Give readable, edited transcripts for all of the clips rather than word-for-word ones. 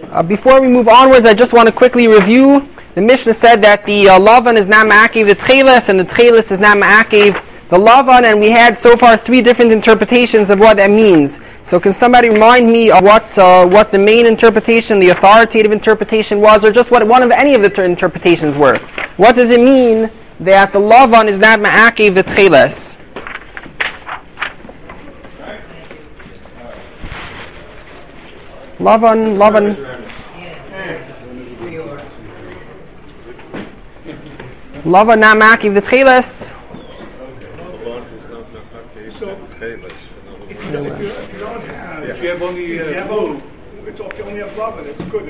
Before we move onwards, I just want to quickly review. The Mishnah said that the Lavan is not ma'akev the Tcheles, and the Tcheles is not ma'akev the Lavan, and we had so far 3 different interpretations of what that means. So can somebody remind me of what the main interpretation, the authoritative interpretation was, or just what one of any of the interpretations were? What does it mean that the Lavan is not ma'akev the Tcheles? Lavan not ma'akev the Tcheles. If you have only blue, it's okay. Only have Lavan, it's good.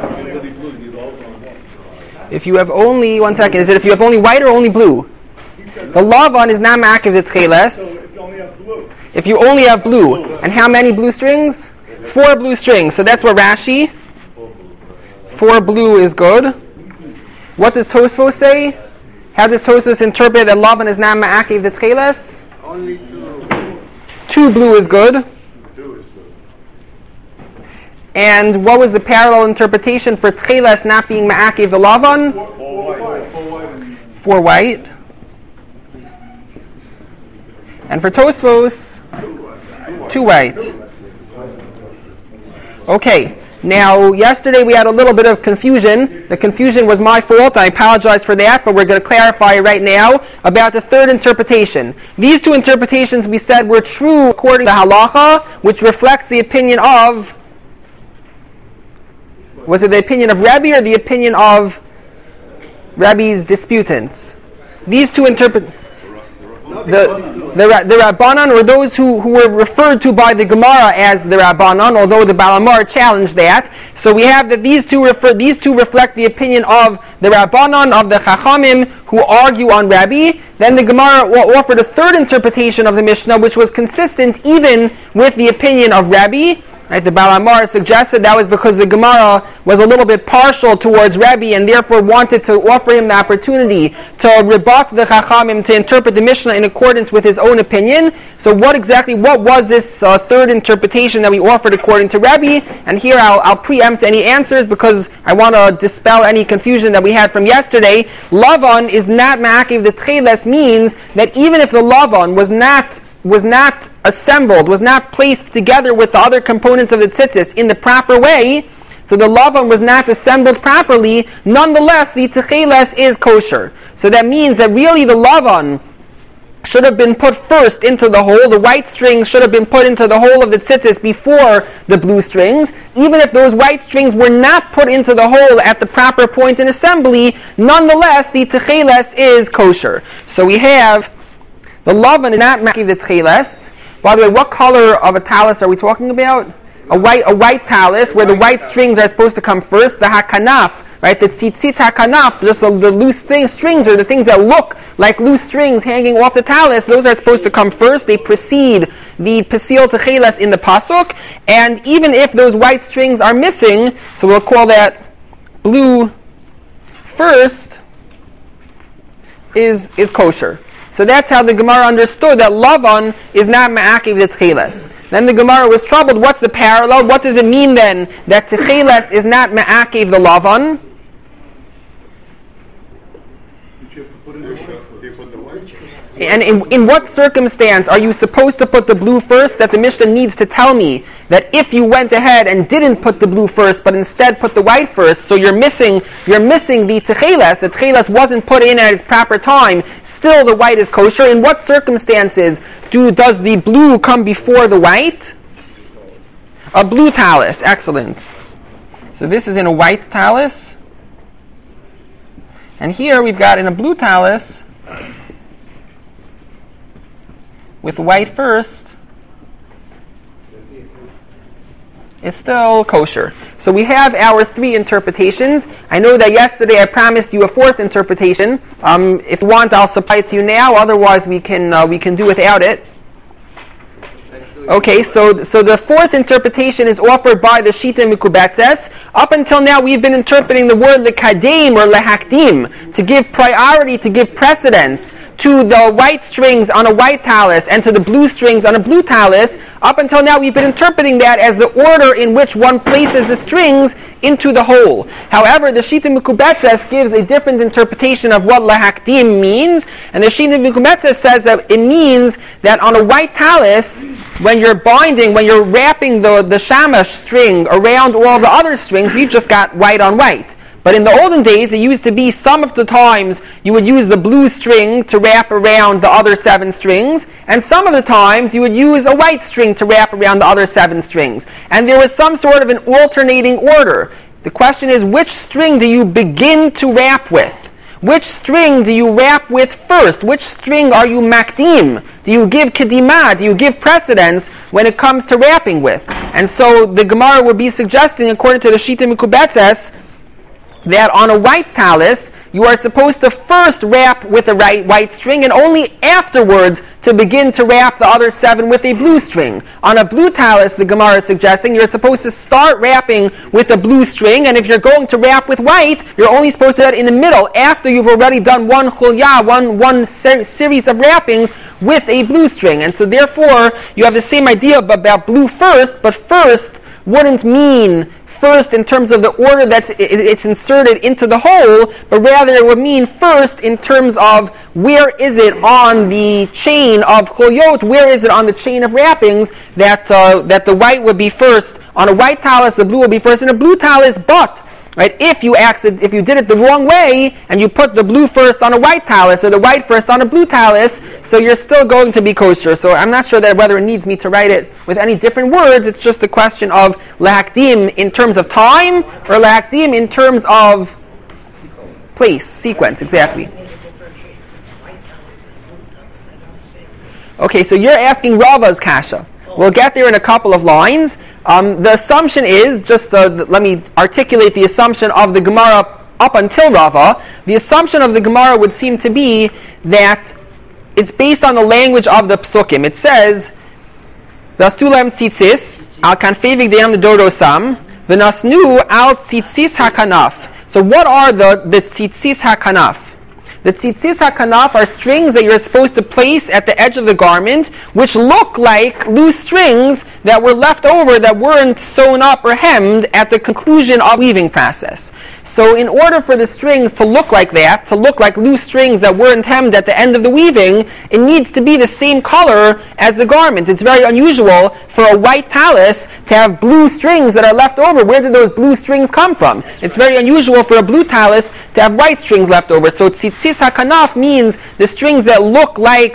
If you have only, one second, is it if you have only white or only blue? The Lavan is not ma'akev the Tcheles. So if you only have blue. If you only have blue, and how many blue strings? 4 blue strings. So that's what Rashi. 4 blue is good. What does Tosfos say? How does Tosfos interpret that Lavan is not ma'akev the Tcheles? Only 2. 2 blue is good. And what was the parallel interpretation for Tcheles not being ma'akev the Lavan? 4 white. And for Tosfos, 2 white. Okay. Now, yesterday we had a little bit of confusion. The confusion was my fault. I apologize for that, but we're going to clarify right now about the third interpretation. These 2 interpretations we said were true according to halacha, which reflects the opinion of, was it the opinion of Rebbe or the opinion of Rebbe's disputants? These 2 the Rabbanan, or those who were referred to by the Gemara as the Rabbanan, although the Balamar challenged that. So we have that these two reflect the opinion of the Rabbanan, of the Chachamim, who argue on Rabbi. Then the Gemara offered a third interpretation of the Mishnah, which was consistent even with the opinion of Rabbi. Right, the Balamar suggested that was because the Gemara was a little bit partial towards Rebbe and therefore wanted to offer him the opportunity to rebut the Chachamim, to interpret the Mishnah in accordance with his own opinion. So what was this third interpretation that we offered according to Rebbe? And here I'll preempt any answers because I want to dispel any confusion that we had from yesterday. Lavan is not ma'akev the Tcheles means that even if the Lavan was not assembled, was not placed together with the other components of the tzitzis in the proper way, so the Lavan was not assembled properly, nonetheless the Tcheles is kosher. So that means that really the Lavan should have been put first into the hole, the white strings should have been put into the hole of the tzitzis before the blue strings. Even if those white strings were not put into the hole at the proper point in assembly, nonetheless the Tcheles is kosher. So we have the Lavan is not ma'akev the Tcheles. By the way, what color of a talus are we talking about? A white talus, where the white strings are supposed to come first. The hakanaf, right? The tzitzit hakanaf, just the loose strings, or the things that look like loose strings hanging off the talus, those are supposed to come first. They precede the Pesil Tcheles in the pasuk. And even if those white strings are missing, so we'll call that blue first, is kosher. So that's how the Gemara understood that Lavan is not ma'akev the Tcheles. Then the Gemara was troubled. What's the parallel? What does it mean then that Tcheles is not ma'akev the Lavan? And in what circumstance are you supposed to put the blue first? That the Mishnah needs to tell me that if you went ahead and didn't put the blue first, but instead put the white first, so you're missing the Tcheles. The Tcheles wasn't put in at its proper time. Still, the white is kosher. In what circumstances does the blue come before the white? A blue talus. Excellent. So this is in a white talus, and here we've got in a blue talus with white first, it's still kosher. So we have our 3 interpretations. I know that yesterday I promised you a 4th interpretation. If you want, I'll supply it to you now. Otherwise, we can do without it. Okay, so the 4th interpretation is offered by the Shita Mikubetzes. Up until now, we've been interpreting the word lekadim or lehakdim, to give priority, to give precedence to the white strings on a white talus and to the blue strings on a blue talus, up until now we've been interpreting that as the order in which one places the strings into the hole. However, the Shita Mekubetzes gives a different interpretation of what lahakdim means, and the Shita Mekubetzes says that it means that on a white talus, when you're wrapping the shamash string around all the other strings, we've just got white on white. But in the olden days, it used to be some of the times you would use the blue string to wrap around the other 7 strings, and some of the times you would use a white string to wrap around the other 7 strings. And there was some sort of an alternating order. The question is, which string do you begin to wrap with? Which string do you wrap with first? Which string are you makdim? Do you give kedima? Do you give precedence when it comes to wrapping with? And so the Gemara would be suggesting, according to the Shita Mekubetzes, that on a white talus, you are supposed to first wrap with a white string and only afterwards to begin to wrap the other 7 with a blue string. On a blue talus, the Gemara is suggesting, you're supposed to start wrapping with a blue string, and if you're going to wrap with white, you're only supposed to do that in the middle, after you've already done one chulyah, one series of wrappings with a blue string. And so therefore, you have the same idea about blue first, but first wouldn't mean first in terms of the order that it's inserted into the hole, but rather it would mean first in terms of where is it on the chain of cholyot, where is it on the chain of wrappings that the white would be first. On a white talus, the blue would be first in a blue talus, but right, if you did it the wrong way and you put the blue first on a white talus or the white first on a blue talus, so you're still going to be kosher. So I'm not sure that whether it needs me to write it with any different words. It's just a question of lahakdim in terms of time or lahakdim in terms of place, sequence, exactly. Okay, so you're asking Rava's kasha. We'll get there in a couple of lines. The assumption is, let me articulate the assumption of the Gemara up until Rava. The assumption of the Gemara would seem to be that it's based on the language of the psukim. It says, "V'astulem tzitzis al kanfei v'gdeihem l'dorosam v'nasnu al tzitzis hakanaf." So what are the tzitzis hakanaf? The tzitzis hakanaf are strings that you're supposed to place at the edge of the garment, which look like loose strings that were left over that weren't sewn up or hemmed at the conclusion of the weaving process. So in order for the strings to look like that, to look like loose strings that weren't hemmed at the end of the weaving, it needs to be the same color as the garment. It's very unusual for a white talus to have blue strings that are left over. Where did those blue strings come from? It's very unusual for a blue talus to have white strings left over. So tzitzis hakanaf means the strings that look like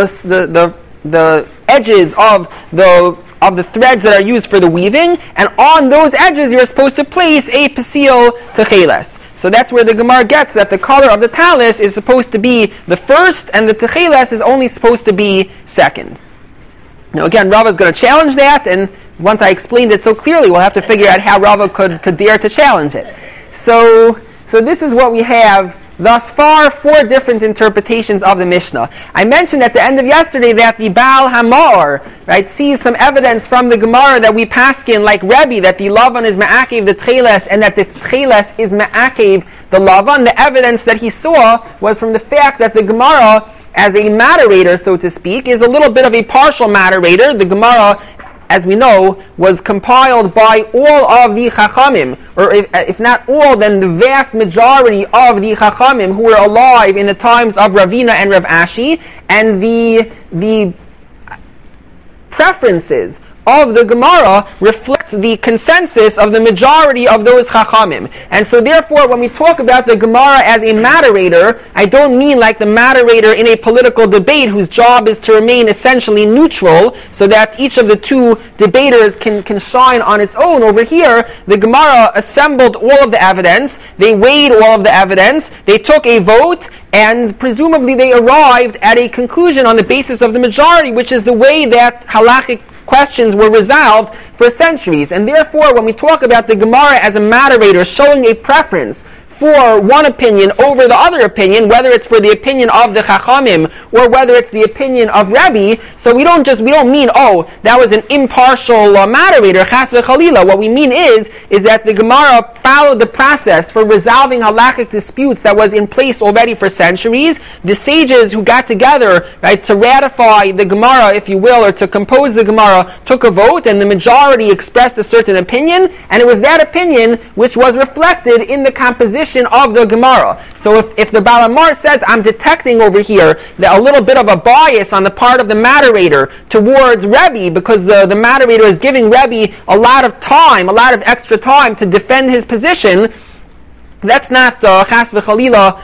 the edges of the threads that are used for the weaving, and on those edges you're supposed to place a pasil techeles. So that's where the Gemara gets that the color of the talus is supposed to be the first, and the techeles is only supposed to be second. Now again, Rava is going to challenge that, and once I explained it so clearly, we'll have to figure out how Rava could dare to challenge it. So this is what we have thus far, 4 different interpretations of the Mishnah. I mentioned at the end of yesterday that the Baal Hamor, right, sees some evidence from the Gemara that we paskin like Rebbe, that the Lavan is Ma'akev the Tcheles, and that the Tcheles is Ma'akev the Lavan. The evidence that he saw was from the fact that the Gemara, as a moderator, so to speak, is a little bit of a partial moderator. The Gemara, as we know, was compiled by all of the Chachamim, or if not all, then the vast majority of the Chachamim who were alive in the times of Ravina and Rav Ashi, and the preferences of the Gemara reflect the consensus of the majority of those Chachamim. And so therefore, when we talk about the Gemara as a moderator, I don't mean like the moderator in a political debate whose job is to remain essentially neutral, so that each of the 2 debaters can shine on its own. Over here, the Gemara assembled all of the evidence, they weighed all of the evidence, they took a vote, and presumably they arrived at a conclusion on the basis of the majority, which is the way that halachic questions were resolved for centuries. And therefore, when we talk about the Gemara as a moderator showing a preference for one opinion over the other opinion, whether it's for the opinion of the Chachamim or whether it's the opinion of Rebbe. So we don't mean, that was an impartial moderator, chas v'chalila. What we mean is that the Gemara followed the process for resolving halachic disputes that was in place already for centuries. The sages who got together, right, to ratify the Gemara, if you will, or to compose the Gemara, took a vote, and the majority expressed a certain opinion, and it was that opinion which was reflected in the composition of the Gemara. So if the Baal Hamar says, I'm detecting over here that a little bit of a bias on the part of the moderator towards Rebbe, because the moderator is giving Rebbe a lot of extra time to defend his position, that's not chas v'chalila,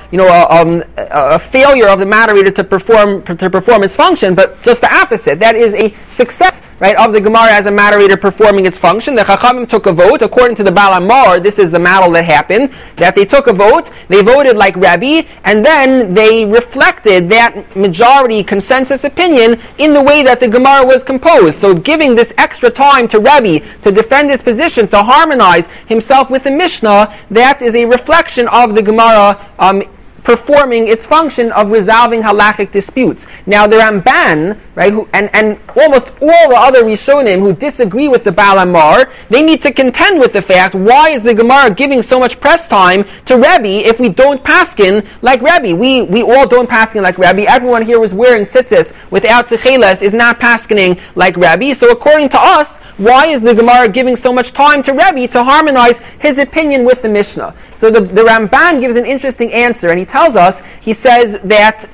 a failure of the moderator to perform its function, but just the opposite. That is a success, right, of the Gemara as a moderator performing its function. The Chachamim took a vote according to the Baal Hamar. This is the model that happened, that they took a vote, they voted like Rebbe, and then they reflected that majority consensus opinion in the way that the Gemara was composed. So giving this extra time to Rebbe to defend his position, to harmonize himself with the Mishnah, that is a reflection of the Gemara performing its function of resolving halachic disputes. Now the Ramban, right, and almost all the other Rishonim who disagree with the Baal Hamar, they need to contend with the fact, why is the Gemara giving so much press time to Rebbe if we don't paskin like Rebbe? We all don't paskin like Rebbe. Everyone here was wearing tzitzis without techeles is not paskining like Rebbe. So according to us, why is the Gemara giving so much time to Rebbe to harmonize his opinion with the Mishnah? So the Ramban gives an interesting answer, and he tells us, he says that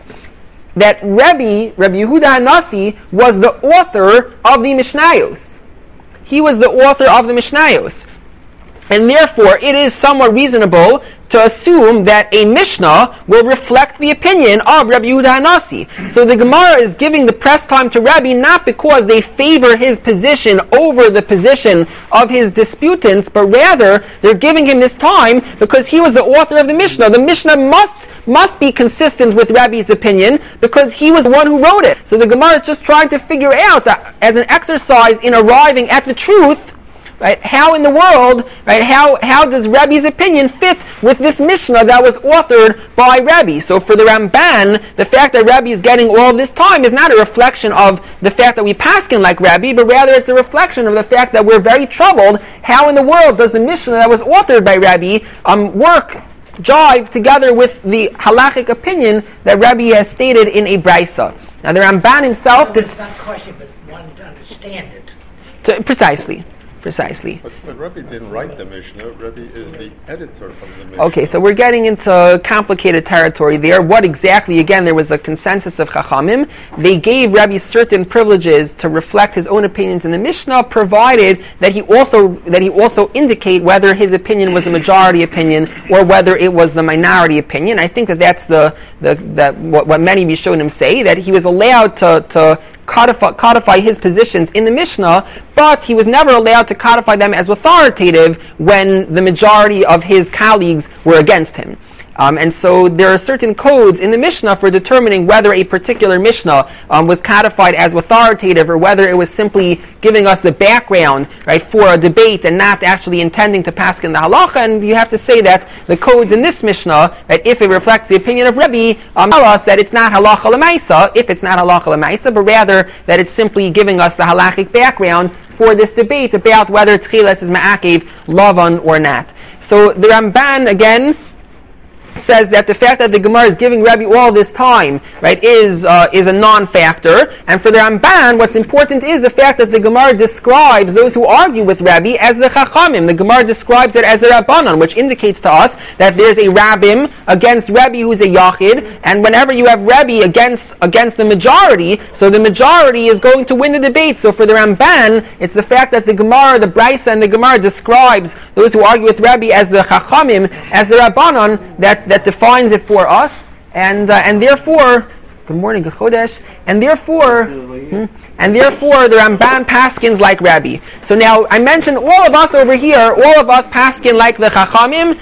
Rebbe Yehuda HaNasi was the author of the Mishnayos. He was the author of the Mishnayos. And therefore, it is somewhat reasonable to assume that a Mishnah will reflect the opinion of Rabbi Yehuda HaNasi. So the Gemara is giving the press time to Rabbi not because they favor his position over the position of his disputants, but rather they're giving him this time because he was the author of the Mishnah. The Mishnah must be consistent with Rabbi's opinion because he was the one who wrote it. So the Gemara is just trying to figure out that as an exercise in arriving at the truth, right? How in the world, right? How does Rebbe's opinion fit with this Mishnah that was authored by Rebbe? So for the Ramban, the fact that Rebbe is getting all this time is not a reflection of the fact that we paskin like Rebbe, but rather it's a reflection of the fact that we're very troubled. How in the world does the Mishnah that was authored by Rebbe jive together with the halachic opinion that Rebbe has stated in a Braisa? Now the Ramban himself... It's not question, but one to understand it. Precisely. But Rebbe didn't write the Mishnah. Rebbe is the editor of the Mishnah. Okay, so we're getting into complicated territory there. What exactly? Again, there was a consensus of Chachamim. They gave Rebbe certain privileges to reflect his own opinions in the Mishnah, provided that he also indicate whether his opinion was a majority opinion or whether it was the minority opinion. I think that's what many Rishonim say, that he was allowed to codify his positions in the Mishnah, but he was never allowed to codify them as authoritative when the majority of his colleagues were against him. And so there are certain codes in the Mishnah for determining whether a particular Mishnah was codified as authoritative or whether it was simply giving us the background, right, for a debate and not actually intending to paskin the halacha. And you have to say that the codes in this Mishnah, that if it reflects the opinion of Rebbe, tell us that it's not halacha l'maisa, if it's not halacha l'maisa, but rather that it's simply giving us the halachic background for this debate about whether tchilas is ma'akev lavan or not. So the Ramban, again, says that the fact that the Gemara is giving Rebbe all this time, right, is a non-factor. And for the Ramban, what's important is the fact that the Gemara describes those who argue with Rebbe as the Chachamim. The Gemara describes it as the Rabbanon, which indicates to us that there's a Rabbim against Rebbe who's a Yachid, and whenever you have Rebbe against the majority, so the majority is going to win the debate. So for the Ramban, it's the fact that the Gemara, the Braisa, and the Gemara describes those who argue with Rebbe as the Chachamim, as the Rabbanon, that defines it for us, and therefore, good morning, good chodesh, and therefore the Ramban paskins like Rabbi. So now I mentioned all of us over here, all of us paskin like the Chachamim,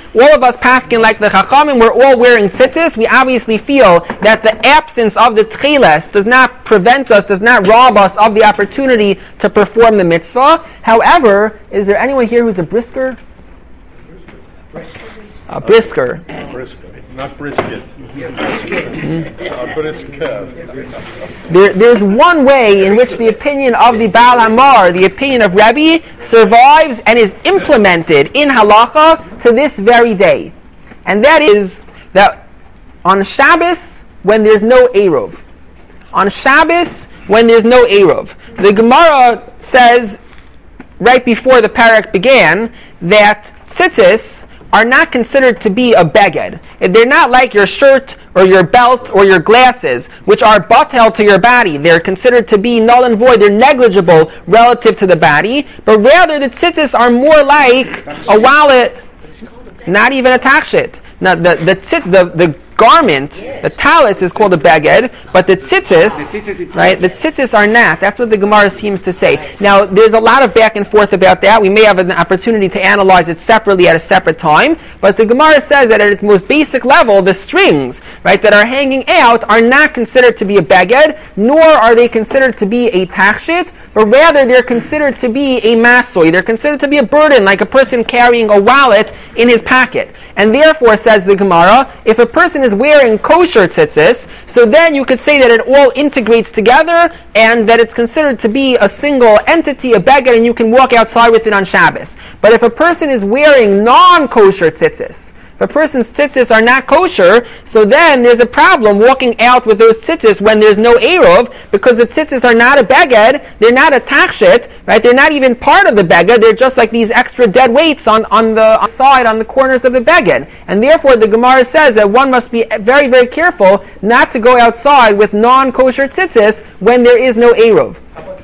we're all wearing tzitzis. We obviously feel that the absence of the tchilas does not rob us of the opportunity to perform the mitzvah. However, is there anyone here who's a brisker? brisker. Not brisket. There's one way in which the opinion of the Baal Hamar, the opinion of Rebbe, survives and is implemented in halacha to this very day. And that is that on Shabbos, when there's no Eruv. On Shabbos, when there's no Eruv. The Gemara says, right before the parak began, that tzitzis are not considered to be a beged. They're not like your shirt or your belt or your glasses, which are batel to your body. They're considered to be null and void. They're negligible relative to the body. But rather, the tzitzis are more like a wallet, not even a tachshit. Now, the garment, the talis is called a beged, but the tzitzis, right? The tzitzis are not. That's what the Gemara seems to say. Now, there's a lot of back and forth about that. We may have an opportunity to analyze it separately at a separate time, but the Gemara says that at its most basic level, the strings, right, that are hanging out are not considered to be a beged, nor are they considered to be a tachshit, but rather they're considered to be a masoi. They're considered to be a burden, like a person carrying a wallet in his pocket. And therefore, says the Gemara, if a person is wearing kosher tzitzis, so then you could say that it all integrates together and that it's considered to be a single entity, a beged, and you can walk outside with it on Shabbos. But if a person is wearing non-kosher tzitzis, if a person's tzitzis are not kosher, so then there's a problem walking out with those tzitzis when there's no Eruv, because the tzitzis are not a beged, they're not a tachshit, right? They're not even part of the beged, they're just like these extra dead weights on the side, on the corners of the beged. And therefore the Gemara says that one must be very, very careful not to go outside with non-kosher tzitzis when there is no Eruv.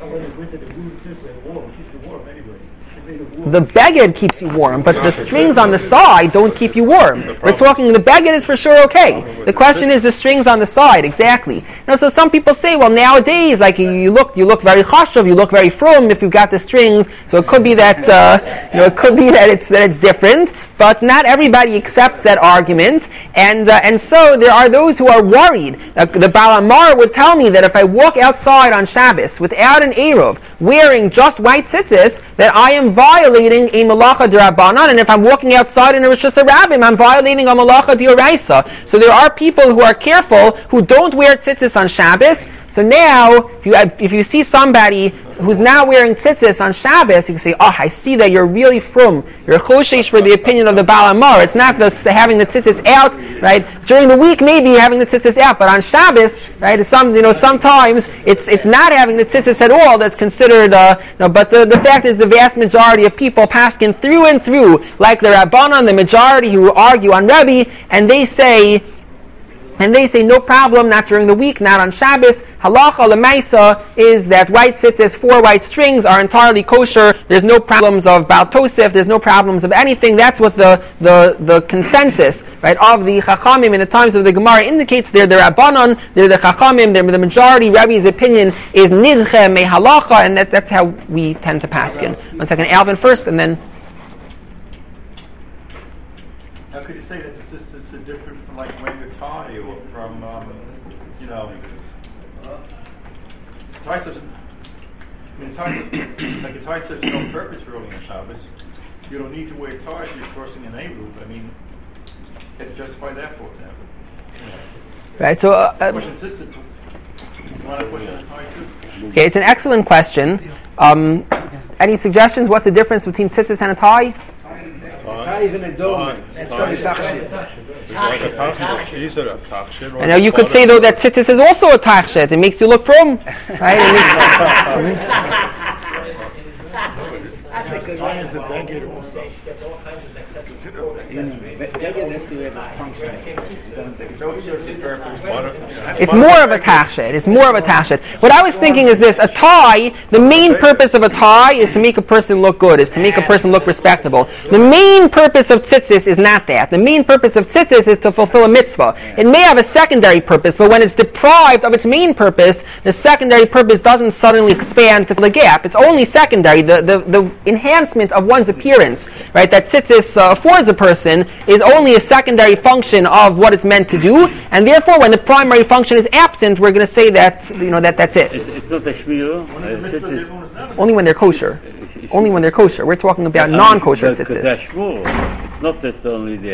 The beged keeps you warm, but the strings on the side don't keep you warm. We're talking the beged is for sure okay. The question is the strings on the side, exactly. Now, so some people say, well, nowadays, like you look very chashuv, you look very frum if you've got the strings. So it could be that it could be that it's different. But not everybody accepts that argument, and so there are those who are worried. The Baal Hamar would tell me that if I walk outside on Shabbos without an Eruv, wearing just white tzitzis, that I am violating a malacha d'Rabbanan, and if I'm walking outside in a Rishus HaRabim, I'm violating a malacha d'Oraisa. So there are people who are careful who don't wear tzitzis on Shabbos. So now, if you see somebody who's now wearing tzitzis on Shabbos, you can say, oh, I see that you're really frum. You're choshesh for the opinion of the Baal Hamar. It's not the having the tzitzis out, right? During the week, maybe you're having the tzitzis out, but on Shabbos, right, sometimes it's not having the tzitzis at all that's considered, but the fact is the vast majority of people paskin through and through, like the Rabbanan, the majority who argue on Rebbe, and they say no problem, not during the week, not on Shabbos. Halacha l'maisa is that white tzitzis, 4 white strings, are entirely kosher. There's no problems of Baal Tosef. There's no problems of anything. That's what the consensus, right, of the Chachamim in the times of the Gemara indicates. They're the Rabbanon, they're the Chachamim, they're the majority. Rebbe's opinion is nidche me halacha, and that's how we tend to paskin. 1 second, Alvin first, and then. How could you say that this is different from like wearing a tie or from tie serves, like a tie serves no purpose really on Shabbos. You don't need to wear ties if you're crossing an Eruv. I mean, can you justify that, for example? Right, so question insistence. You want to put in a tie too? Okay, it's an excellent question. Any suggestions? What's the difference between tzitzis and a tie? Tie is an adornment. It's not a tachshit. I know you could say though that tzitzis is also a tachshit. It makes you look frum, right? That's a good one. Is a beged also. It's more of a tachshit. It's more of a tachshit. What I was thinking is this: a tie. The main purpose of a tie is to make a person look good, is to make a person look respectable. The main purpose of tzitzis is not that. The main purpose of tzitzis is to fulfill a mitzvah. It may have a secondary purpose, but when it's deprived of its main purpose, the secondary purpose doesn't suddenly expand to the gap. It's only secondary. The enhancement of one's appearance, right, that tzitzis affords a person is only a secondary function of what it's meant to do, and therefore when the primary function is absent, we're going to say that that's it. It's not a shmir. Only when they're kosher. Only when they're kosher. We're talking about non-kosher tzitzis. It's not that only there.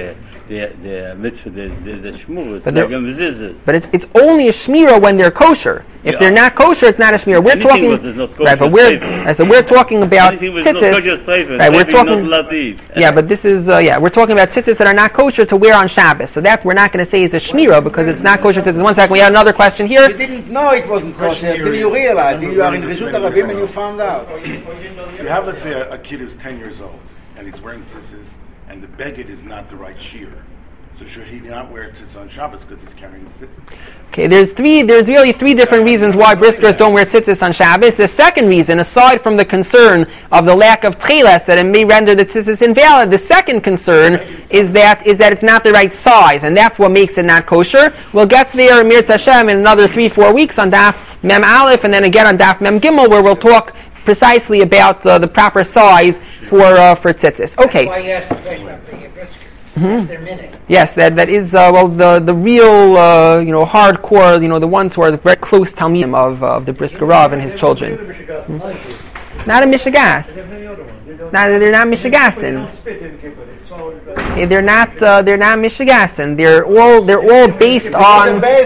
the mitzvah, the shmur. But it's only a shmira when they're kosher. If they're not kosher, it's not a shmira. We're talking, right? But we're talking about tzitzis. Right, we're talking. Yeah, but this is we're talking about tzitzis that are not kosher to wear on Shabbos. So that's we're not going to say is a shmira because it's not kosher tzitzis. 1 second, we have another question here. You didn't know it wasn't kosher until you realized you are in Reshut HaRabim and you found out. You have, let's say, a kid who's 10 years old and he's wearing tzitzis, and the beged is not the right shear. So should he not wear tzitzis on Shabbos because he's carrying his tzitzis? Okay, there's really three different reasons why briskers don't wear tzitzis on Shabbos. The second reason, aside from the concern of the lack of tcheles that it may render the tzitzis invalid, the second concern is that it's not the right size, and that's what makes it not kosher. We'll get there, Mir Hashem, in another 3-4 weeks on Daf Mem Aleph, and then again on Daf Mem Gimel, where we'll talk precisely about the proper size for tzitzis. Okay. That's why you asked the question about the brisker. Their minute. Yes, that is the real hardcore, the ones who are very close talmidim of the Brisker Rav and his children. Not a mishigas. They're not mishigasin. Okay, they're not mishigasin. They're all based on. They're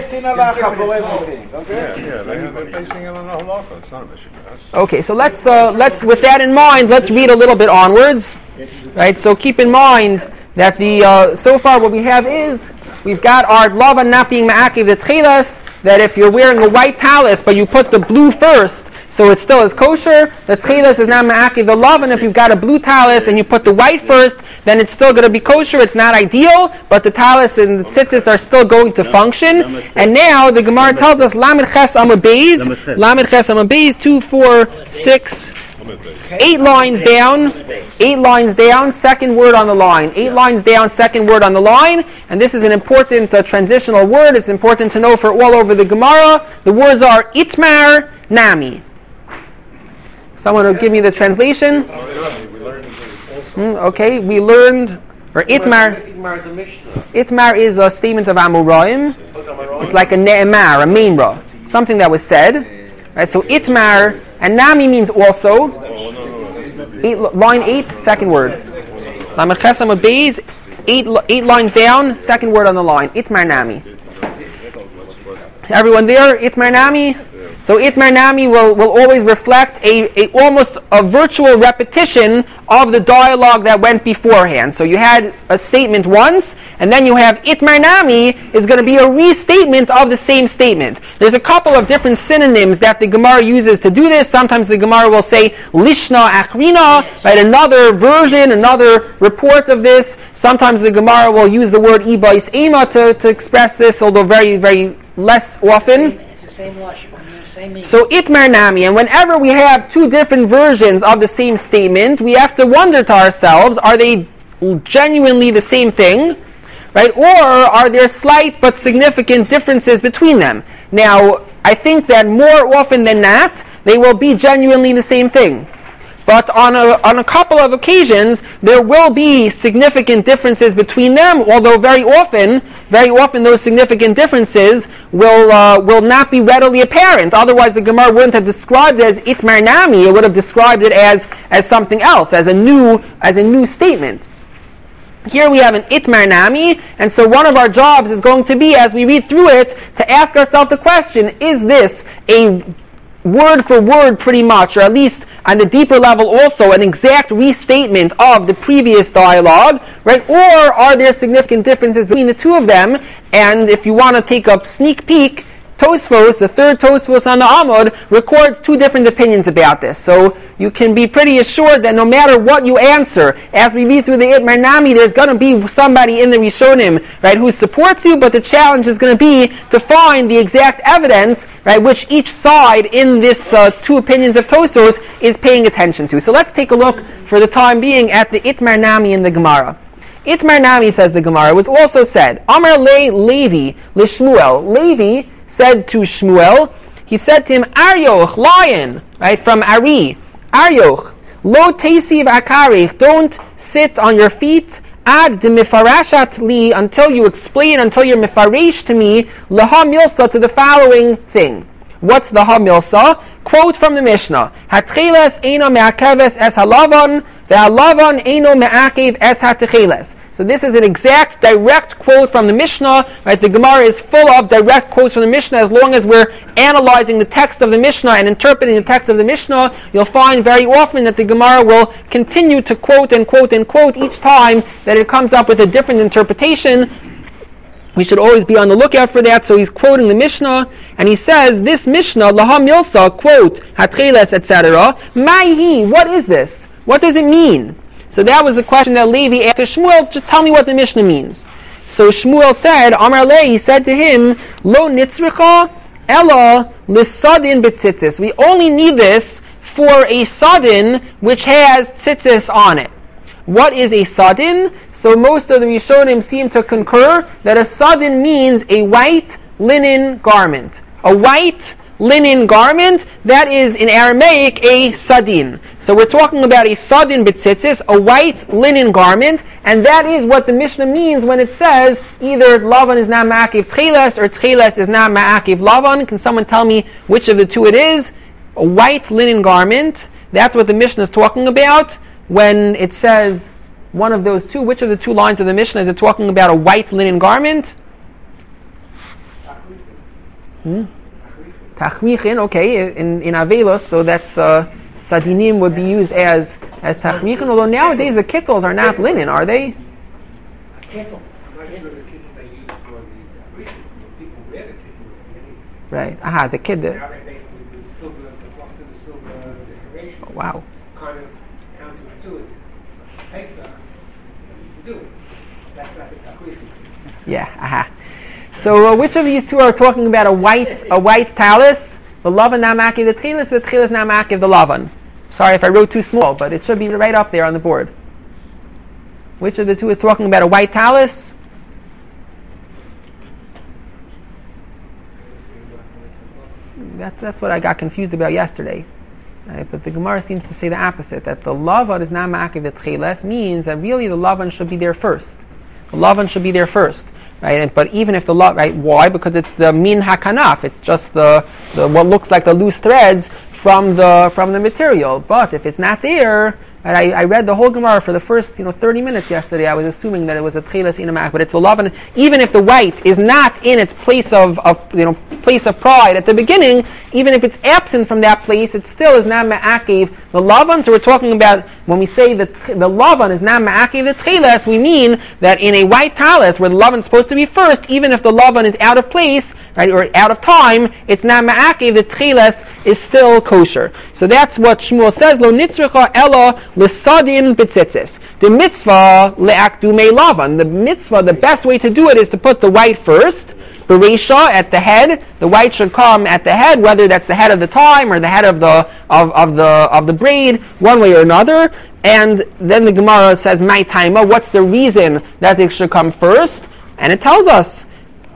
basing it on the halacha. It's not a mishigas. Okay, so let's with that in mind, let's read a little bit onwards. Right. So keep in mind that so far what we have is we've got our lava not being ma'akiv the tchelas, that if you're wearing a white talis but you put the blue first, so it still is kosher, the tchelas is not ma'akiv the lava, and if you've got a blue talis and you put the white first, then it's still going to be kosher. It's not ideal, but the talis and the tzitzis are still going to function. And now the Gemara tells us Lamed Ches Amud Beis 2, 4, 6 8 lines down, second word on the line. 8 lines down, second word on the line. And this is an important transitional word. It's important to know for all over the Gemara. The words are Itmar Nami. Someone will give me the translation. Okay, we learned, or Itmar. Itmar is a statement of Amoraim. It's like a Ne'emar, a Meinra, something that was said. Right, so Itmar, and Nami means also. Line 8, second word. Lamed Ches Amud Beis, 8 lines down, second word on the line. Itmar Nami. Is everyone there? Itmar Nami. So Itmar Nami will always reflect almost a virtual repetition of the dialogue that went beforehand. So you had a statement once, and then you have Itmar Nami is going to be a restatement of the same statement. There's a couple of different synonyms that the Gemara uses to do this. Sometimes the Gemara will say Lishna Achrina, right? Another version, another report of this. Sometimes the Gemara will use the word Ibais Ema to express this, although very, very less often. It's the same lashon. So Itmar Nami, and whenever we have two different versions of the same statement, we have to wonder to ourselves, are they genuinely the same thing, right? Or are there slight but significant differences between them? Now, I think that more often than not, they will be genuinely the same thing. But on a couple of occasions, there will be significant differences between them, although very often those significant differences will not be readily apparent. Otherwise, the Gemara wouldn't have described it as Itmar Nami. It would have described it as something else, as a new statement. Here we have an Itmar Nami, and so one of our jobs is going to be, as we read through it, to ask ourselves the question, is this a word for word pretty much, or at least on the deeper level also, an exact restatement of the previous dialogue, right? Or are there significant differences between the two of them? And if you want to take a sneak peek, Tosfos, the third Tosfos on the Amud, records two different opinions about this. So you can be pretty assured that no matter what you answer, as we read through the Itmar Nami, there's going to be somebody in the Rishonim, right, who supports you, but the challenge is going to be to find the exact evidence, right, which each side in this two opinions of Tosfos is paying attention to. So let's take a look for the time being at the Itmar Nami in the Gemara. Itmar Nami, says the Gemara, was also said, Amar le Levi le Shmuel. Levi said to Shmuel, he said to him, Aryoch, lion, right, from Ari, Aryoch, lo tesiv akarich, don't sit on your feet, ad de mifarashat li, until you explain, until you're mifaresh to me, laha milsa, to the following thing. What's the ha milsa? Quote from the Mishnah, Hatcheles eino me'akeves es halavan, ve'halavan eino me'akev es hatcheles. So this is an exact, direct quote from the Mishnah. Right? The Gemara is full of direct quotes from the Mishnah. As long as we're analyzing the text of the Mishnah and interpreting the text of the Mishnah, you'll find very often that the Gemara will continue to quote and quote and quote each time that it comes up with a different interpretation. We should always be on the lookout for that. So he's quoting the Mishnah, and he says, this Mishnah, Laha Milsa, quote, Hatcheles, etc. Maihi, what is this? What does it mean? So that was the question that Levi asked to Shmuel, just tell me what the Mishnah means. So Shmuel said, Amar Lei, he said to him, Lo nitzricha ella lissadin betzitzis. We only need this for a sadin which has tzitzis on it. What is a sadin? So most of the Rishonim seem to concur that a sadin means a white linen garment. A white linen garment, that is in Aramaic a sadin. So we're talking about a sadin betzitzis, a white linen garment, and that is what the Mishnah means when it says either Lavan is not ma'akiv tcheles or tcheles is not ma'akiv Lavan. Can someone tell me which of the two it is? A white linen garment, that's what the Mishnah is talking about when it says one of those two. Which of the two lines of the Mishnah is it talking about a white linen garment? Tachmichin, okay, in Avelos, so that's Sadinim would be used as Tachmichin, although nowadays the kittles are not linen, are they? Kittel. Right, aha, the kid. Oh, wow. Kind of counterintuitive. Pesach, you do it. That's not the Tachmichin. Yeah, aha. So which of these two are talking about a white talus? The Lavan not ma'akiv the tcheles not ma'akiv the Lavan. Sorry if I wrote too small, but it should be right up there on the board. Which of the two is talking about a white talus? That's what I got confused about yesterday. Right? But the Gemara seems to say the opposite, that the Lavan is not ma'akiv the tcheles means that really the Lavan should be there first. The Lavan should be there first. Right, but even if the lav, right, why? Because it's the min hakanaf. It's just the what looks like the loose threads from the material. But if it's not there, right, I read the whole Gemara for the first 30 minutes yesterday. I was assuming that it was a tcheles inamak, but it's the lav. Even if the white is not in its place of place of pride at the beginning, even if it's absent from that place, it still is not ma'akiv the lavan. So we're talking about when we say that the lavan is not ma'akiv the tcheles, we mean that in a white talus where the lavan is supposed to be first, even if the lavan is out of place, right, or out of time, it's not ma'akiv, the tcheles is still kosher. So that's what Shmuel says, Lo nitzricha ella l'sadin betzitzis. The mitzvah le'akdumei lavan. The mitzvah, the best way to do it is to put the white first, Bereisha at the head. The white should come at the head, whether that's the head of the time or the head of the braid, one way or another. And then the Gemara says, "My taima." What's the reason that it should come first? And it tells us,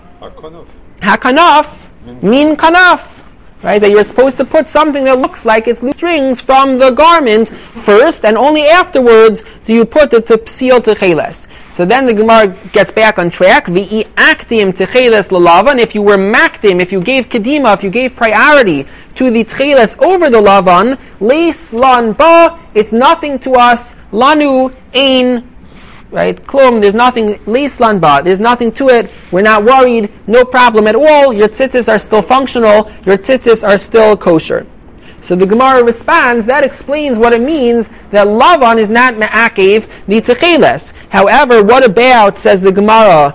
"Hakanaf min kanaf." Right, that you're supposed to put something that looks like it's loose strings from the garment first, and only afterwards do you put the tepsil techeles. So then the Gemara gets back on track. V'i aktim techeles lalavan. If you were maktim, if you gave kedima, if you gave priority to the techeles over the lavan, leis lan ba, it's nothing to us. Lanu ein. Right, klum, there's nothing, leis lan ba, there's nothing to it, we're not worried, no problem at all, your tzitzis are still functional, your tzitzis are still kosher. So the Gemara responds, that explains what it means that lavan is not ma'akev the techeles. However, what about, says the Gemara,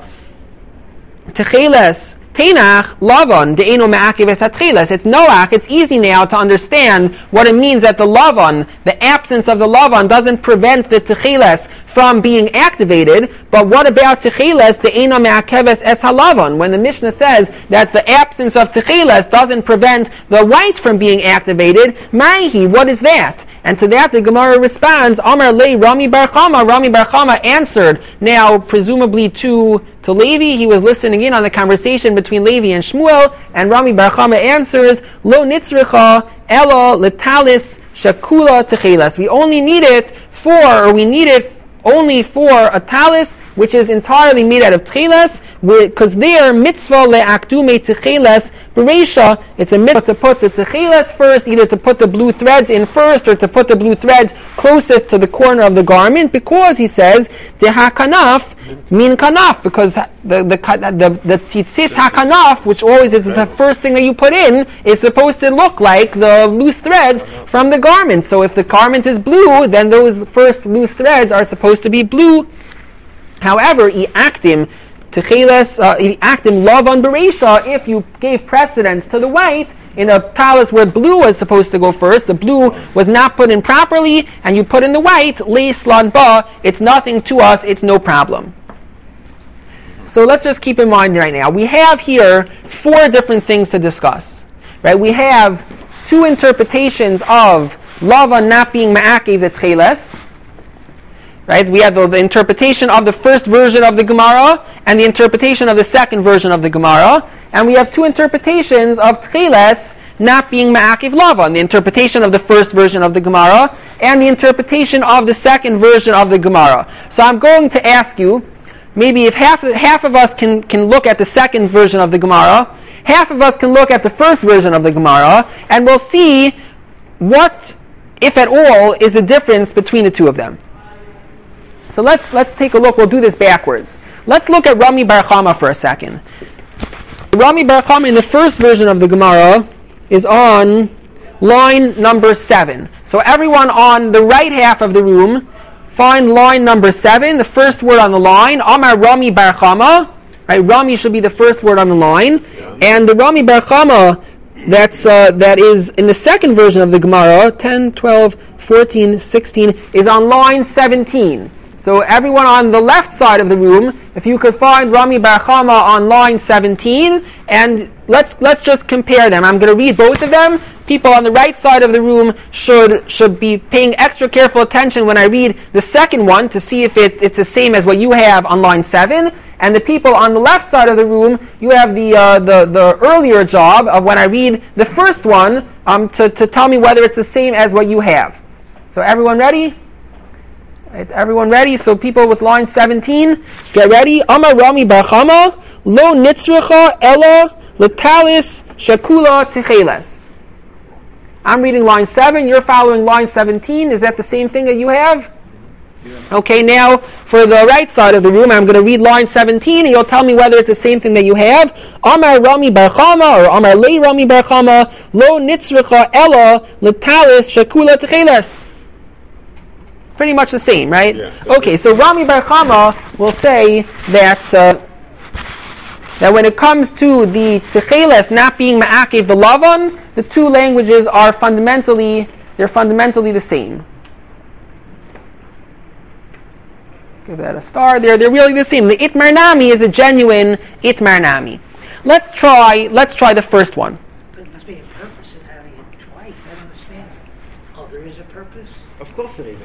techeles, Tenach, lavan, de'eno ma'akev es hatcheles. It's noach, it's easy now to understand what it means that the lavan, the absence of the lavan, doesn't prevent the techeles from being activated. But what about techeles, de'eno ma'akev es halavan? When the Mishnah says that the absence of techeles doesn't prevent the white from being activated, maihi, what is that? And to that the Gemara responds, Amar le Rami Bar Chama. Rami Bar Chama answered, now presumably to Levi, he was listening in on the conversation between Levi and Shmuel, and Rami Bar Chama answers, Lo nitzricha ela letalis shakula techeles. We only need it only for a talis which is entirely made out of techeles, because there mitzvah le'akdume techeles bereisha, it's a mitzvah to put the techeles first, either to put the blue threads in first or to put the blue threads closest to the corner of the garment, because he says hakanaf min kanaf, because the tzitzis hakanaf, which always is the first thing that you put in, is supposed to look like the loose threads from the garment. So if the garment is blue, then those first loose threads are supposed to be blue. However, i'aktim lavan bereisha, if you gave precedence to the white in a talis where blue was supposed to go first, the blue was not put in properly, and you put in the white, leislan ba, it's nothing to us, it's no problem. So let's just keep in mind right now, we have here 4 different things to discuss. Right? We have 2 interpretations of lavan not being ma'akev the tcheles. Right? We have the interpretation of the first version of the Gemara and the interpretation of the second version of the Gemara. And we have 2 interpretations of tcheles not being ma'akev lavan, the interpretation of the first version of the Gemara and the interpretation of the second version of the Gemara. So I'm going to ask you, maybe if half of us can look at the second version of the Gemara, half of us can look at the first version of the Gemara, and we'll see what, if at all, is the difference between the 2 of them. So let's take a look. We'll do this backwards. Let's look at Rami Bar Chama for a second. Rami Bar Chama in the first version of the Gemara is on line number 7. So everyone on the right half of the room, find line number 7, the first word on the line. Amar Rami Bar Chama. Right, Rami should be the first word on the line. And the Rami Bar Chama that is in the second version of the Gemara, 10, 12, 14, 16, is on line 17. So everyone on the left side of the room, if you could find Rami Bar Chama on line 17, and let's just compare them. I'm going to read both of them. People on the right side of the room should be paying extra careful attention when I read the second one to see if it's the same as what you have on line 7. And the people on the left side of the room, you have the earlier job of when I read the first one to tell me whether it's the same as what you have. So everyone ready? Right, everyone ready? So people with line 17, get ready. Amar Rami Bar Chama, lo nitzricha ella letalis shakula techeles. I'm reading line 7, you're following line 17. Is that the same thing that you have? Okay, now for the right side of the room, I'm going to read line 17, and you'll tell me whether it's the same thing that you have. Amar Rami Bar Chama, or Amar Le Rami Bar Chama, lo nitzricha ella letalis shakula techeles. Pretty much the same, right? Yeah. Okay, so Rami Bar Chama will say that when it comes to the techeles not being ma'akev the lavan, the 2 languages are fundamentally the same. Give that a star. They're really the same. The itmar nami is a genuine itmar nami. Let's try the first one. But there must be a purpose in having it twice. I don't understand. Oh, there is a purpose? Of course there is.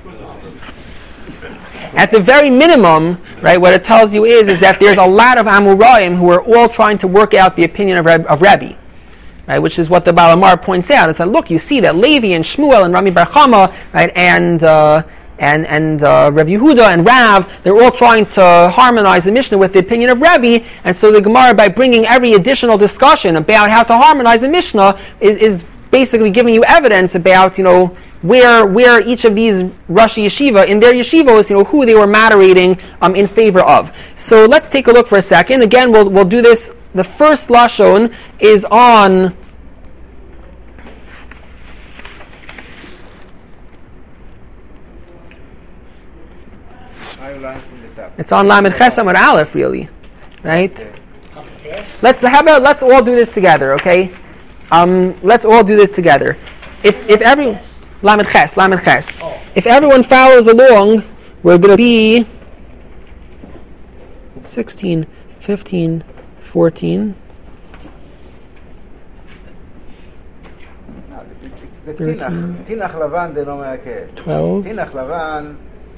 At the very minimum, right, what it tells you is that there's a lot of Amoraim who are all trying to work out the opinion of Rebbe, right, which is what the Balamar points out. It's like, look, you see that Levi and Shmuel and Rami Bar Chama, right, and Rav Yehuda and Rav, they're all trying to harmonize the Mishnah with the opinion of Rebbe, and so the Gemara, by bringing every additional discussion about how to harmonize the Mishnah, is basically giving you evidence about, where each of these Rashi Yeshiva, in their yeshivos, who they were moderating in favor of. So let's take a look for a second. Again, we'll do this. The first Lashon is on it's on Lamed Chesam or Aleph, really, right? Let's all do this together, okay? Let's all do this together. If every Lamed Ches. If everyone follows along, we're going to be 16, 15, 14. Tinach Lavan de no me'akev. 12. Tinach Lavan.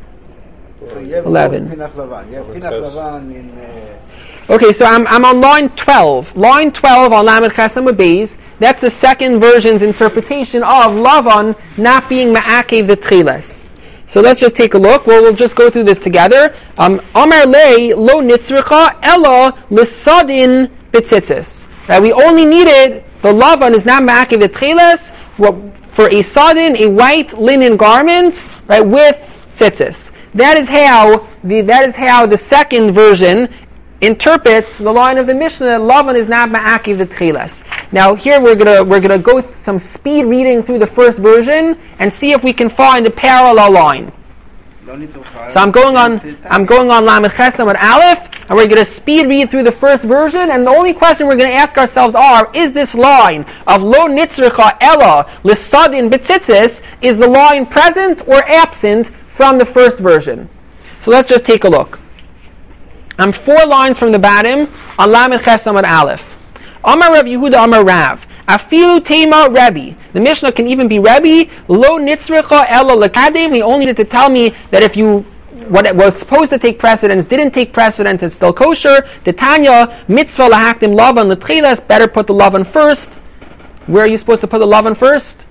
11. Tinach Lavan. You have Tinach Lavan in. Okay, so I'm on line 12. Line 12 on Lamed Chesam Beis. That's the second version's interpretation of Lavan not being ma'akev the tcheles. So let's just take a look. We'll just go through this together. Amar le lo nitzricha ella l'sadin b'tzitzis. We only needed, the Lavan is not ma'akev the tcheles for a sadin, a white linen garment, right, with tzitzis. that is how the second version interprets the line of the Mishnah that Lavan is not ma'akiv the tchilas. Now here we're gonna go some speed reading through the first version and see if we can find a parallel line. So I'm going on Lamed Chesam with Aleph, and we're going to speed read through the first version, and the only question we're going to ask ourselves is this line of Lo Nitzricha Ella L'Sadin B'tzitzis, is the line present or absent from the first version? So let's just take a look. I'm 4 lines from the bottom on Lamed Chesam with Aleph. Amar Rav Yehuda Amar Rav. Afilu Tema Rebbe. The Mishnah can even be Rebbe. Lo nitzricha ela lekadim. He only needed to tell me that if what was supposed to take precedence didn't take precedence, it's still kosher. The Tanya mitzvah lahakdim lavan l'tchilas. Better put the lavan first. Where are you supposed to put the lavan first?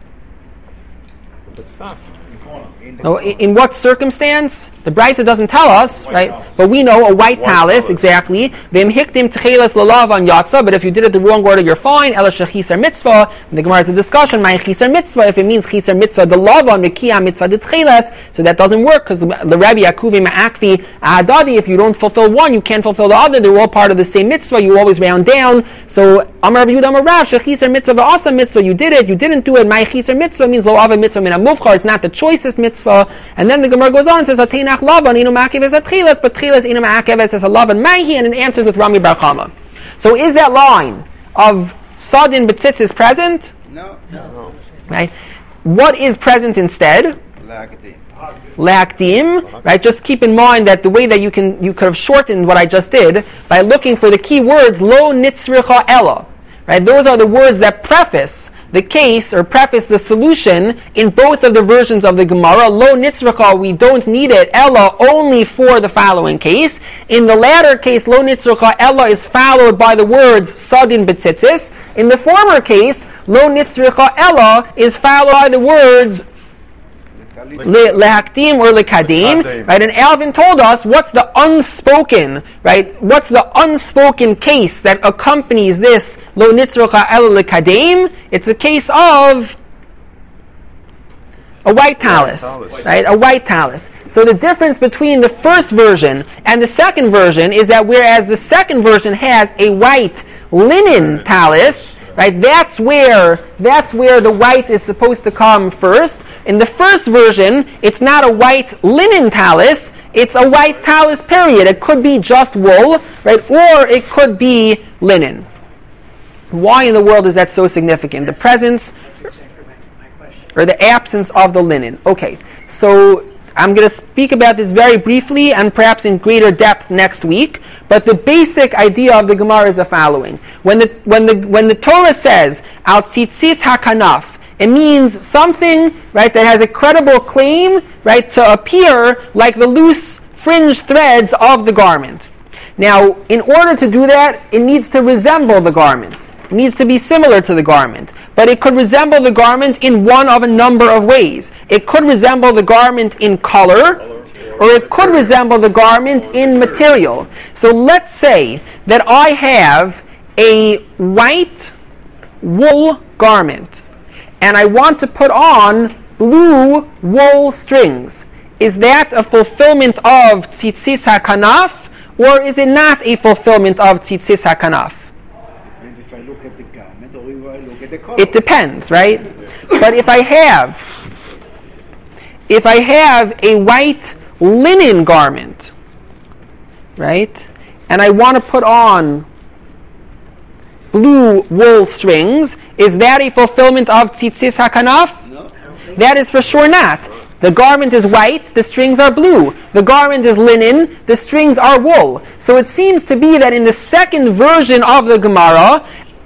No, in what circumstance? The Brisa doesn't tell us, right? But we know a white talus, exactly. V'im hiktim tchelas lalavan yatsa. But if you did it the wrong order, you're fine. Ela shechisar mitzvah. And the Gemara has a discussion. My chisar mitzvah. If it means chisar mitzvah the lavan mekia mitzvah the tchelas, so that doesn't work because the Rabbi Akuvi ma'akvi adadi. If you don't fulfill one, you can't fulfill the other. They're all part of the same mitzvah. You always round down. So Amar Rav Yehuda Amar Rav shechisar mitzvah v'asa mitzvah. You did it. You didn't do it. My chisar mitzvah means lo ava mitzvah min amuvchar. It's not the choicest mitzvah. And then the Gemara goes on and says, Ateinach lavan inu ma'akev es atchilas, but tchilas inu ma'akev es a lavan mahi, and it answers with Rami Bar Chama. So is that line of Sadin B'tzitzis present? No. Right? What is present instead? Le'akdim. Right? Just keep in mind that the way that you could have shortened what I just did by looking for the key words, Lo nitzricha ella. Right? Those are the words that preface the case or preface the solution in both of the versions of the Gemara. Lo nitzricha, we don't need it. Ella only for the following case. In the latter case, lo nitzricha ella is followed by the words sadin b'tzitzis. In the former case, lo nitzricha ella is followed by the words lehakdim or lekadim, right? And Alvin told us what's the unspoken, right? What's the unspoken case that accompanies this lo nitzrocha el lekadim? It's a case of a white talus, right? A white talus. So the difference between the first version and the second version is that whereas the second version has a white linen talus, right? That's where the white is supposed to come first. In the first version, it's not a white linen talus, it's a white talus period. It could be just wool, right? Or it could be linen. Why in the world is that so significant? The presence or the absence of the linen. Okay, so I'm going to speak about this very briefly and perhaps in greater depth next week. But the basic idea of the Gemara is the following: when the Torah says al tzitzis hakanaf, it means something, right, that has a credible claim, right, to appear like the loose fringe threads of the garment. Now, in order to do that, it needs to resemble the garment. It needs to be similar to the garment. But it could resemble the garment in one of a number of ways. It could resemble the garment in color, or it could resemble the garment in material. So let's say that I have a white wool garment, and I want to put on blue wool strings. Is that a fulfillment of tzitzis hakanaf, or is it not a fulfillment of tzitzis hakanaf? If I look at the garment, or if I look at the color. It depends, right? But if I have a white linen garment, right, and I want to put on blue wool strings, is that a fulfillment of tzitzis hakanaf? No. That is for sure not. The garment is white, the strings are blue. The garment is linen, the strings are wool. So it seems to be that in the second version of the Gemara,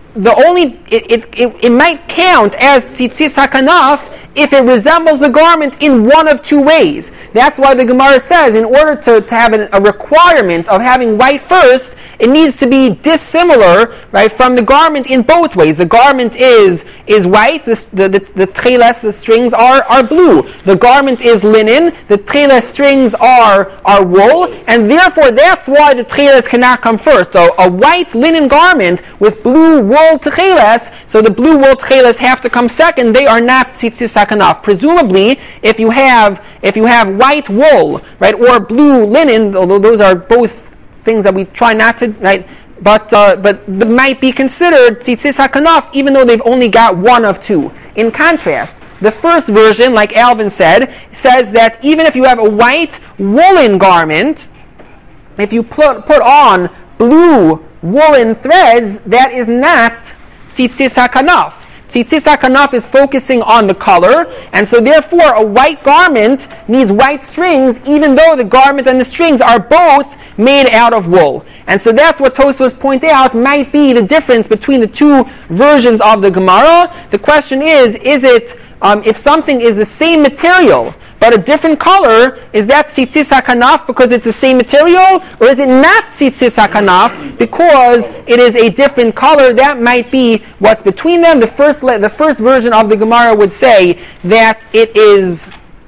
it might count as tzitzis hakanaf if it resembles the garment in one of two ways. That's why the Gemara says in order to have a requirement of having white first, it needs to be dissimilar, right, from the garment in both ways. The garment is white, the tcheles, the strings are blue. The garment is linen, the tcheles strings are wool, and therefore that's why the tcheles cannot come first. So a white linen garment with blue wool tcheles, so the blue wool tcheles have to come second. They are not tzitzis hakanaf. Presumably, if you have white wool, right, or blue linen, although those are both things that we try not to, right, but this might be considered tzitzis hakanaf, even though they've only got one of two. In contrast, the first version, like Alvin said, says that even if you have a white woolen garment, if you put on blue woolen threads, that is not tzitzis hakanaf. Tzitzis hakanaf is focusing on the color, and so therefore a white garment needs white strings, even though the garment and the strings are both made out of wool. And so that's what Tosfos point out might be the difference between the two versions of the Gemara. The question is it, if something is the same material, but a different color, is that tzitzis hakanaf because it's the same material, or is it not tzitzis hakanaf because it is a different color? That might be what's between them. The first version of the Gemara would say that it is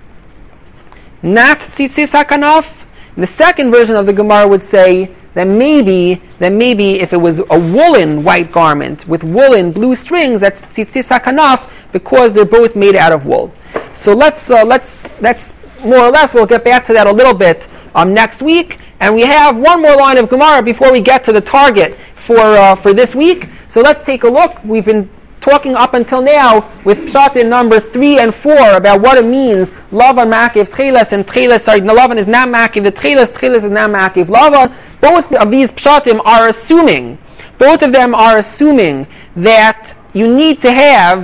not tzitzis hakanaf. The second version of the Gemara would say that maybe if it was a woolen white garment with woolen blue strings, that's tzitzis hakanaf because they're both made out of wool. So let's more or less, we'll get back to that a little bit next week. And we have one more line of Gemara before we get to the target for this week. So let's take a look. We've been talking up until now with Pshat in number 3 and 4 about what it means. Lavan makiv tcheles, and tcheles, Lavan is not makiv the tcheles is not makiv Lavan. Both of these Pshatim are assuming, that you need to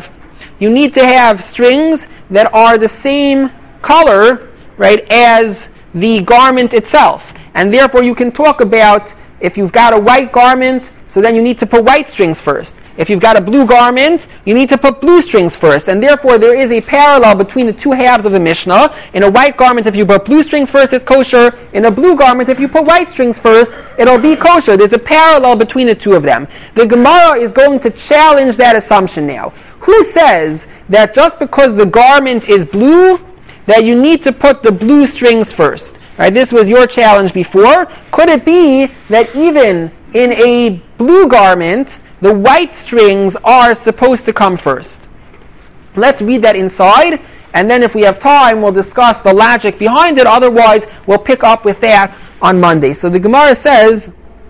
have strings that are the same color, right, as the garment itself. And therefore you can talk about, if you've got a white garment, so then you need to put white strings first. If you've got a blue garment, you need to put blue strings first. And therefore there is a parallel between the two halves of the Mishnah. In a white garment, if you put blue strings first, it's kosher. In a blue garment, if you put white strings first, it'll be kosher. There's a parallel between the two of them. The Gemara is going to challenge that assumption now. Who says that just because the garment is blue, that you need to put the blue strings first? Right? This was your challenge before. Could it be that even in a blue garment, the white strings are supposed to come first? Let's read that inside, and then if we have time, we'll discuss the logic behind it. Otherwise, we'll pick up with that on Monday. So the Gemara says,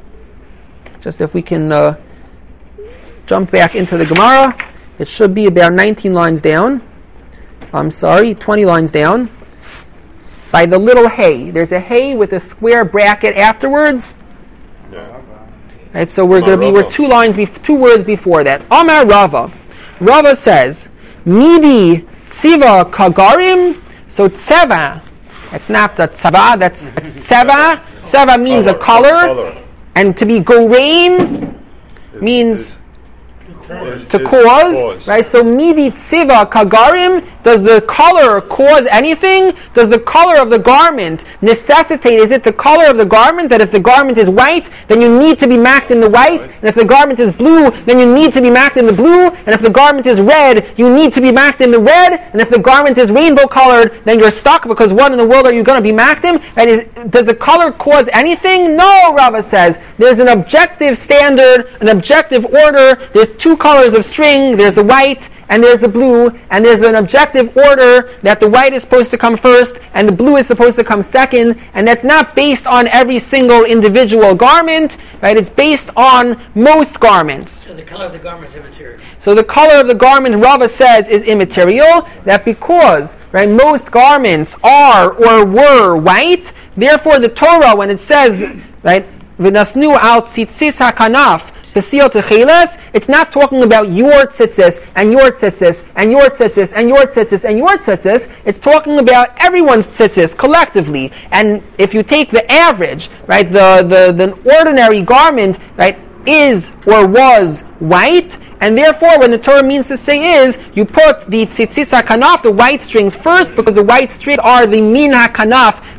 just if we can jump back into the Gemara, it should be about 19 lines down. 20 lines down. By the little hay. There's a hay with a square bracket afterwards. Yeah. Right, so we're 2 words before that. Amar Rava. Rava says, Midi tziva kagarim. So tseva, it's not the tzava, that's tseva. Tseva means a color. And to be goreim means to cause, right? So midi tziva kagarim, does the color cause anything? Does the color of the garment necessitate, is it the color of the garment that if the garment is white, then you need to be marked in the white, and if the garment is blue, then you need to be marked in the blue, and if the garment is red, you need to be marked in the red, and if the garment is rainbow colored, then you're stuck, because what in the world are you going to be marked in? Right? Does the color cause anything? No, Rava says. There's an objective standard, an objective order. There's two colors of string. There's the white and there's the blue, and there's an objective order that the white is supposed to come first and the blue is supposed to come second, and that's not based on every single individual garment, right? It's based on most garments. So the color of the garment is immaterial. So the color of the garment, Rava says, is immaterial, that because, right, most garments are or were white, therefore the Torah, when it says, right, v'nasnu al tzitzis hakanaf, it's not talking about your tzitzis and your tzitzis and your tzitzis and your tzitzis and your tzitzis. It's talking about everyone's tzitzis collectively. And if you take the average, right, the ordinary garment, right, is or was white, and therefore when the Torah means to say is, you put the tzitzis hakanaf, the white strings first, because the white strings are the min hakanaf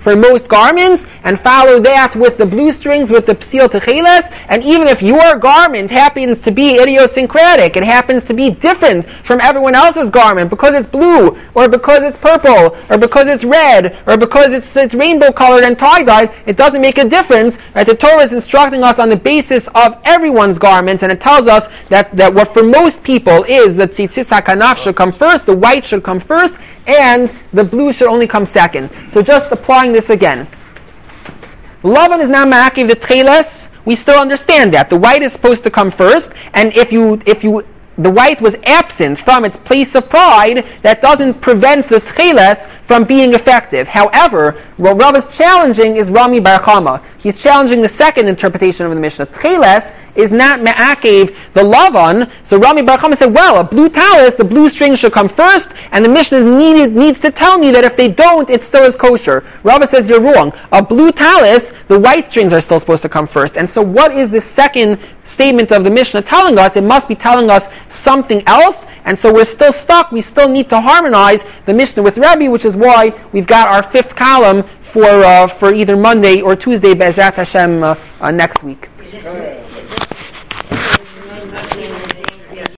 for most garments, and follow that with the blue strings, with the psil techeles. And even if your garment happens to be idiosyncratic, it happens to be different from everyone else's garment because it's blue, or because it's purple, or because it's red, or because it's rainbow colored and tie-dyed, it doesn't make a difference. Right? The Torah is instructing us on the basis of everyone's garments, and it tells us that what for most people is the tzitzis hakanaf should come first, the white should come first, and the blue should only come second. So just applying this again. Lavan is not ma'akev the tcheles. We still understand that. The white is supposed to come first, and if the white was absent from its place of pride, that doesn't prevent the tcheles from being effective. However, what Rav is challenging is Rami Bar Chama. He's challenging the second interpretation of the Mishnah. Tcheles is not me'akev the lavan. So Rami Bar Chama said, well, a blue talis, the blue string should come first, and the Mishnah needs to tell me that if they don't, it still is kosher. Rava says you're wrong. A blue talis, the white strings are still supposed to come first. And so what is the second statement of the Mishnah telling us? It must be telling us something else, and so we're still stuck. We still need to harmonize the Mishnah with Rebbe, which is why we've got our fifth column for either Monday or Tuesday, Be'ezrat Hashem, next week.